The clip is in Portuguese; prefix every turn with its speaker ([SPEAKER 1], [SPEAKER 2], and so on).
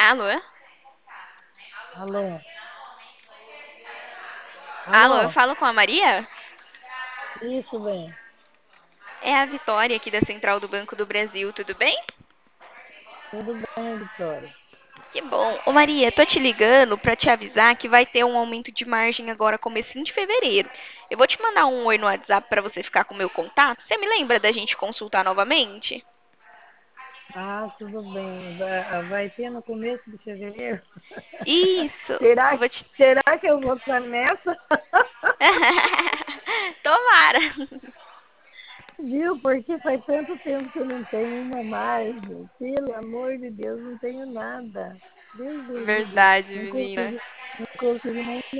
[SPEAKER 1] Alô?
[SPEAKER 2] Alô?
[SPEAKER 1] Alô, eu
[SPEAKER 2] Alô?
[SPEAKER 1] falo com a Maria?
[SPEAKER 2] Isso, bem.
[SPEAKER 1] É a Vitória aqui da Central do Banco do Brasil, tudo bem?
[SPEAKER 2] Tudo bem, Vitória?
[SPEAKER 1] Que bom. Ô Maria, tô te ligando pra te avisar que vai ter um aumento de margem agora comecinho de fevereiro. Eu vou te mandar um oi no WhatsApp pra você ficar com o meu contato. Você me lembra da gente consultar novamente?
[SPEAKER 2] Ah, tudo bem. Vai ter no começo de fevereiro?
[SPEAKER 1] Isso. Eu
[SPEAKER 2] Será,
[SPEAKER 1] vou te
[SPEAKER 2] será que eu vou estar nessa?
[SPEAKER 1] Tomara.
[SPEAKER 2] Viu? Porque faz tanto tempo que eu não tenho uma margem. Pelo amor de Deus, não tenho nada. Deus do livre.
[SPEAKER 1] Verdade,
[SPEAKER 2] Não
[SPEAKER 1] menina.
[SPEAKER 2] consigo, não consigo nem